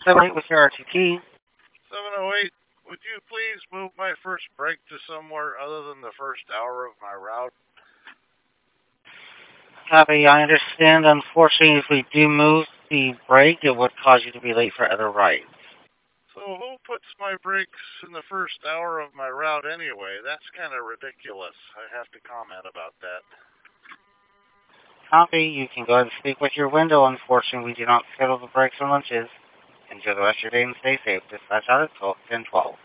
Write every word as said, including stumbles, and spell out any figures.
seven eight with your R T T. seven oh eight, would you please move my first break to somewhere other than the first hour of my route? Copy, I understand. Unfortunately, if we do move the break, it would cause you to be late for other rides. So who puts my brakes in the first hour of my route anyway? That's kind of ridiculous. I have to comment about that. Copy, you can go ahead and speak with your window. Unfortunately, we do not schedule the breaks or lunches. Enjoy the rest of your day and stay safe. Dispatch out at ten twelve.